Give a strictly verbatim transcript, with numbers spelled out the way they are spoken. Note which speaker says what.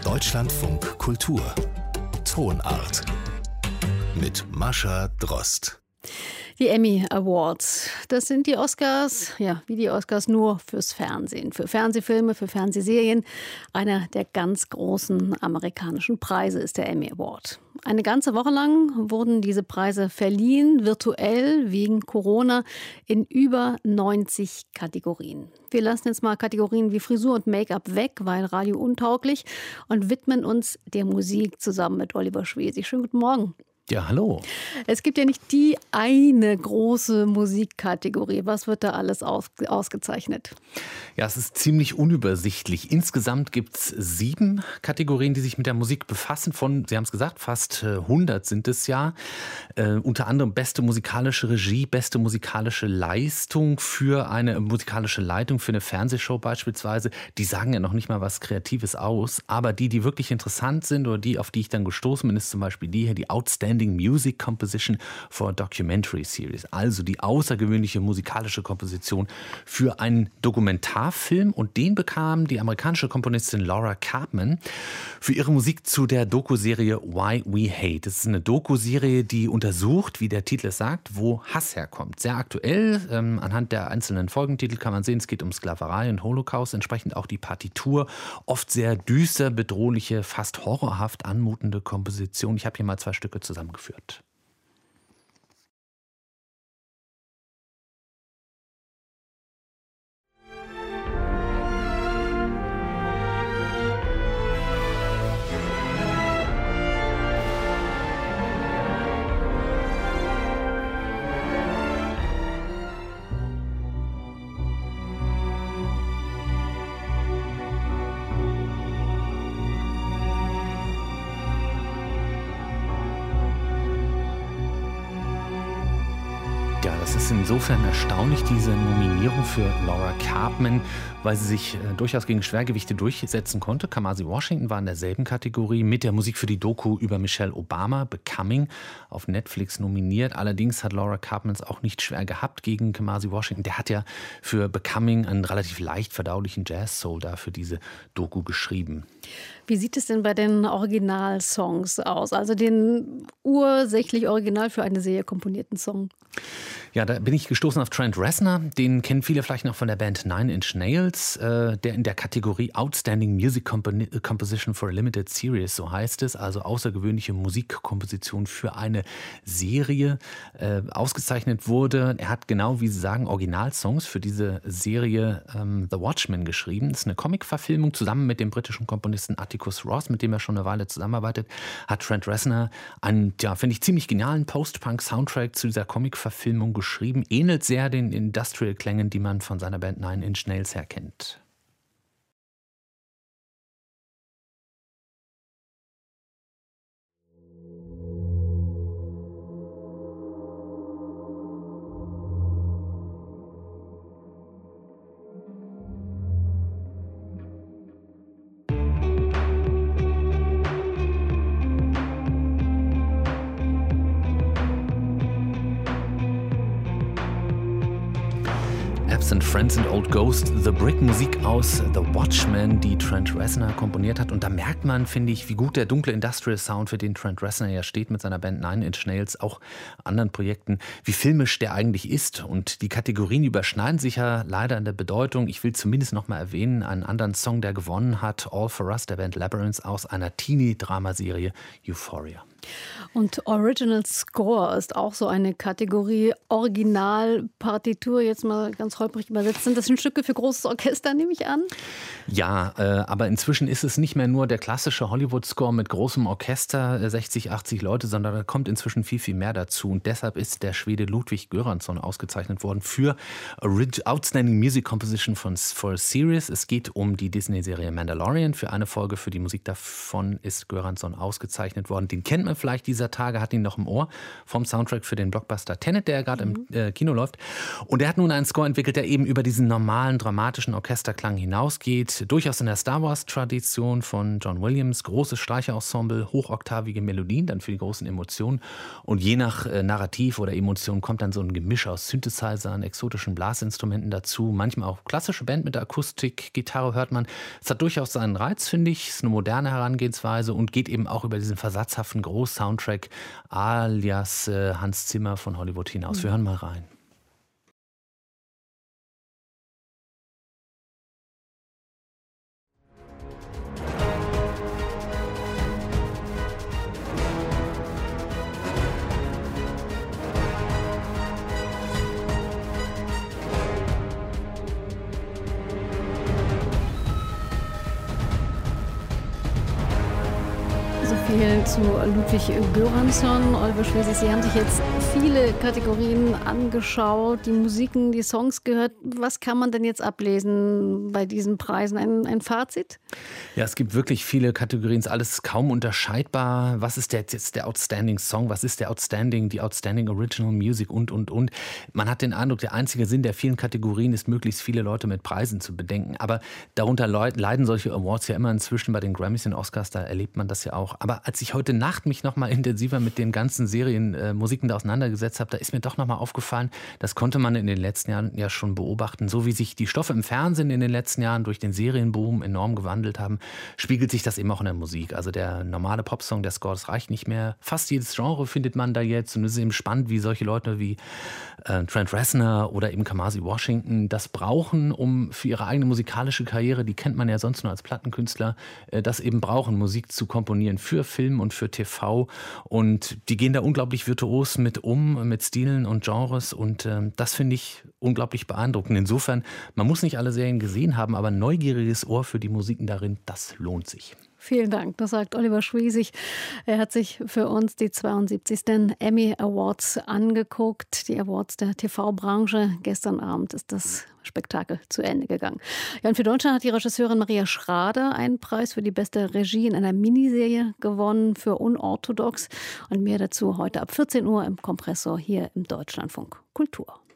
Speaker 1: Deutschlandfunk Kultur Tonart mit Mascha Drost.
Speaker 2: Die Emmy Awards, das sind die Oscars, ja, wie die Oscars nur fürs Fernsehen, für Fernsehfilme, für Fernsehserien. Einer der ganz großen amerikanischen Preise ist der Emmy Award. Eine ganze Woche lang wurden diese Preise verliehen, virtuell wegen Corona, in über neunzig Kategorien. Wir lassen jetzt mal Kategorien wie Frisur und Make-up weg, weil radiountauglich, und widmen uns der Musik zusammen mit Oliver Schwesig. Schönen guten Morgen.
Speaker 3: Ja, hallo.
Speaker 2: Es gibt ja nicht die eine große Musikkategorie. Was wird da alles aus, ausgezeichnet?
Speaker 3: Ja, es ist ziemlich unübersichtlich. Insgesamt gibt es sieben Kategorien, die sich mit der Musik befassen. Von, Sie haben es gesagt, fast hundert sind es ja. Äh, unter anderem beste musikalische Regie, beste musikalische Leistung für eine musikalische Leitung für eine Fernsehshow beispielsweise. Die sagen ja noch nicht mal was Kreatives aus. Aber die, die wirklich interessant sind oder die, auf die ich dann gestoßen bin, ist zum Beispiel die hier, die Outstanding Music Composition for a Documentary Series, also die außergewöhnliche musikalische Komposition für einen Dokumentarfilm, und den bekam die amerikanische Komponistin Laura Karpman für ihre Musik zu der Doku-Serie Why We Hate. Das ist eine Doku-Serie, die untersucht, wie der Titel es sagt, wo Hass herkommt. Sehr aktuell, ähm, anhand der einzelnen Folgentitel kann man sehen, es geht um Sklaverei und Holocaust, entsprechend auch die Partitur, oft sehr düster, bedrohliche, fast horrorhaft anmutende Komposition. Ich habe hier mal zwei Stücke zusammengeführt. Ja, das ist insofern erstaunlich, diese Nominierung für Laura Karpman, weil sie sich äh, durchaus gegen Schwergewichte durchsetzen konnte. Kamasi Washington war in derselben Kategorie mit der Musik für die Doku über Michelle Obama, Becoming, auf Netflix nominiert. Allerdings hat Laura Karpman es auch nicht schwer gehabt gegen Kamasi Washington. Der hat ja für Becoming einen relativ leicht verdaulichen Jazz-Soul da für diese Doku geschrieben.
Speaker 2: Wie sieht es denn bei den Originalsongs aus? Also den ursächlich original für eine Serie komponierten Song?
Speaker 3: Ja, da bin ich gestoßen auf Trent Reznor. Den kennen viele vielleicht noch von der Band Nine Inch Nails, äh, der in der Kategorie Outstanding Music Compo- Composition for a Limited Series, so heißt es, also außergewöhnliche Musikkomposition für eine Serie, äh, ausgezeichnet wurde. Er hat, genau wie Sie sagen, Originalsongs für diese Serie ähm, The Watchmen geschrieben. Das ist eine Comic-Verfilmung. Zusammen mit dem britischen Komponisten Atticus Ross, mit dem er schon eine Weile zusammenarbeitet, hat Trent Reznor einen, ja, finde ich, ziemlich genialen Post-Punk-Soundtrack zu dieser Comic-Verfilmung geschrieben. Ähnelt sehr den Industrial-Klängen, die man von seiner Band Nine Inch Nails her kennt. And Friends and Old Ghost, The Brick, Musik aus The Watchmen, die Trent Reznor komponiert hat. Und da merkt man, finde ich, wie gut der dunkle Industrial Sound, für den Trent Reznor ja steht mit seiner Band Nine Inch Nails, auch anderen Projekten, wie filmisch der eigentlich ist. Und die Kategorien überschneiden sich ja leider in der Bedeutung. Ich will zumindest noch mal erwähnen, einen anderen Song, der gewonnen hat, All for Us, der Band Labyrinth, aus einer Teenie-Dramaserie Euphoria.
Speaker 2: Und Original Score ist auch so eine Kategorie. Originalpartitur, jetzt mal ganz holprig übersetzt. Sind das schon Stücke für großes Orchester, nehme ich an?
Speaker 3: Ja, äh, aber inzwischen ist es nicht mehr nur der klassische Hollywood-Score mit großem Orchester, sechzig, achtzig Leute, sondern da kommt inzwischen viel, viel mehr dazu. Und deshalb ist der Schwede Ludwig Göransson ausgezeichnet worden für Outstanding Music Composition for a Series. Es geht um die Disney-Serie Mandalorian. Für eine Folge, für die Musik davon ist Göransson ausgezeichnet worden. Den kennt man vielleicht dieser Tage, hat ihn noch im Ohr vom Soundtrack für den Blockbuster Tenet, der gerade mhm. im äh, Kino läuft. Und er hat nun einen Score entwickelt, der eben über diesen normalen dramatischen Orchesterklang hinausgeht. liegt durchaus in der Star Wars-Tradition von John Williams. Großes Streicherensemble, hochoktavige Melodien, dann für die großen Emotionen. Und je nach äh, Narrativ oder Emotion kommt dann so ein Gemisch aus Synthesizern, exotischen Blasinstrumenten dazu. Manchmal auch klassische Band mit der Akustik, Gitarre hört man. Es hat durchaus seinen Reiz, finde ich. Es ist eine moderne Herangehensweise und geht eben auch über diesen versatzhaften Groß-Soundtrack alias äh, Hans Zimmer von Hollywood hinaus. Wir hören mal rein.
Speaker 2: So viel zu Ludwig Göransson. Oliver Schwesig, Sie haben sich jetzt viele Kategorien angeschaut, die Musiken, die Songs gehört. Was kann man denn jetzt ablesen bei diesen Preisen? Ein, ein Fazit?
Speaker 3: Ja, es gibt wirklich viele Kategorien, ist alles kaum unterscheidbar. Was ist der, jetzt der Outstanding Song? Was ist der Outstanding, die Outstanding Original Music und, und, und. Man hat den Eindruck, der einzige Sinn der vielen Kategorien ist, möglichst viele Leute mit Preisen zu bedenken. Aber darunter leiden solche Awards ja immer inzwischen bei den Grammys und Oscars, da erlebt man das ja auch. Aber als ich heute Nacht mich noch mal intensiver mit den ganzen Serienmusiken äh, da auseinandergesetzt habe, da ist mir doch noch mal aufgefallen, das konnte man in den letzten Jahren ja schon beobachten. So wie sich die Stoffe im Fernsehen in den letzten Jahren durch den Serienboom enorm gewandelt haben, spiegelt sich das eben auch in der Musik. Also der normale Popsong, der Score, das reicht nicht mehr. Fast jedes Genre findet man da jetzt. Und es ist eben spannend, wie solche Leute wie äh, Trent Reznor oder eben Kamasi Washington das brauchen, um für ihre eigene musikalische Karriere, die kennt man ja sonst nur als Plattenkünstler, äh, das eben brauchen, Musik zu komponieren für Film und für T V. Und die gehen da unglaublich virtuos mit um, mit Stilen und Genres. Und äh, das finde ich unglaublich beeindruckend. Insofern, man muss nicht alle Serien gesehen haben, aber ein neugieriges Ohr für die Musiken darin, das lohnt sich.
Speaker 2: Vielen Dank, das sagt Oliver Schwesig. Er hat sich für uns die zweiundsiebzigsten Emmy Awards angeguckt, die Awards der T V-Branche. Gestern Abend ist das Spektakel zu Ende gegangen. Ja, und für Deutschland hat die Regisseurin Maria Schrader einen Preis für die beste Regie in einer Miniserie gewonnen für Unorthodox. Und mehr dazu heute ab vierzehn Uhr im Kompressor hier im Deutschlandfunk Kultur.